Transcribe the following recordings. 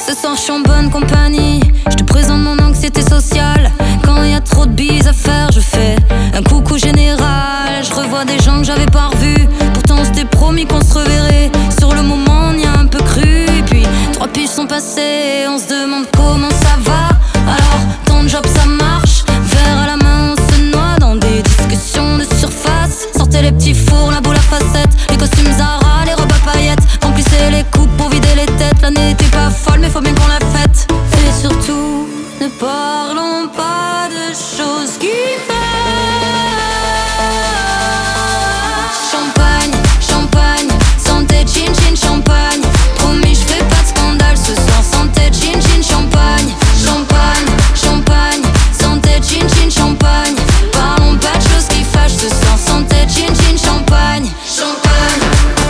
Ce soir je suis en bonne compagnie. Je te présente mon anxiété sociale. Quand y a trop de bises à faire, je fais un coucou général. Je revois des gens que j'avais pas revus. Pourtant on s'était promis qu'on se reverrait. Sur le moment on y a un peu cru. Et puis 3 piges sont passées. On se demande comment ça va. Alors ton job ça marche. Verre à la main on se noie dans des discussions de surface. Sortez les petits fours, la boule à facettes, les costumes Zara, les robes à paillettes. Remplissez les coupes pour vider les têtes. L'année n'était pas folle mais faut bien qu'on la fête. Et surtout, ne parlons pas de choses qui fâchent. Champagne, champagne, santé, chin chin, champagne. Promis je fais pas de scandale ce soir. Santé, chin chin, champagne. Champagne, champagne, santé, chin chin, champagne. Parlons pas de choses qui fâchent ce soir. Santé, chin chin, champagne. Champagne.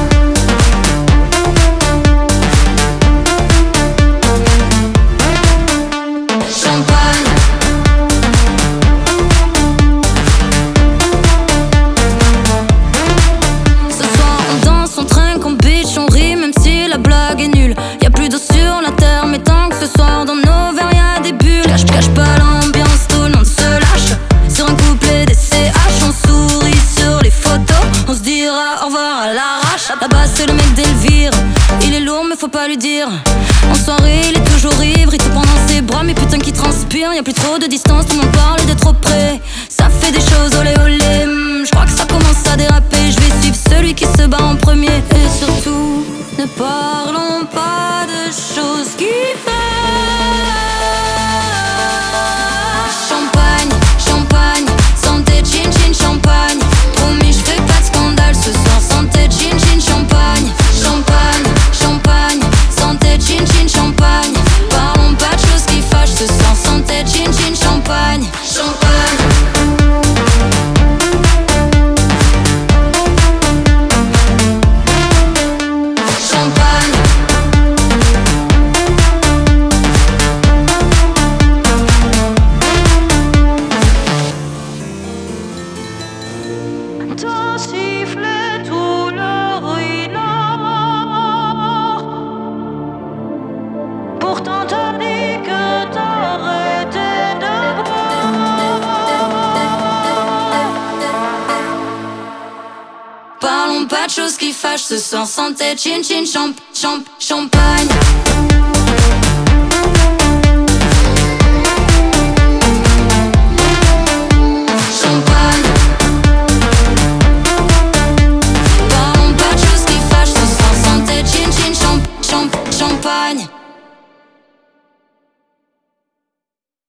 Ce soir on danse, on trinque, on bitch, on rit même si la blague est nulle. Y'a plus d'eau sur la terre mais tant que ce soir dans nos verres y'a des bulles. Cache pas l'ambiance, tout le monde se lâche. Sur un couplet des CH, on sourit sur les photos. On se dira au revoir à l'arrache. Là-bas c'est le mec d'Elvire. Il est lourd mais faut pas lui dire. En soirée il est toujours ivre. Il te prend dans ses bras mais putain qu'il transpire. Y'a plus trop de distance, tout le monde parle d'être trop près. Ça fait des choses olé olé. Je crois que ça commence à déraper. Je vais suivre celui qui se bat en premier. Et surtout, ne parlons pas de choses qui fâchent. Champagne, champagne, santé, chin chin, champagne. Promis je fais pas de scandale ce soir. Santé, chin chin, champagne. Champagne, champagne, santé, chin chin, champagne. Parlons pas de choses qui fâchent ce soir. Santé, chin chin, champagne. Champagne. T'as sifflé tout le ruinard. Pourtant t'as dit que t'arrêtais de Parlons pas de choses qui fâchent ce soir. Santé, chin chin, champagne.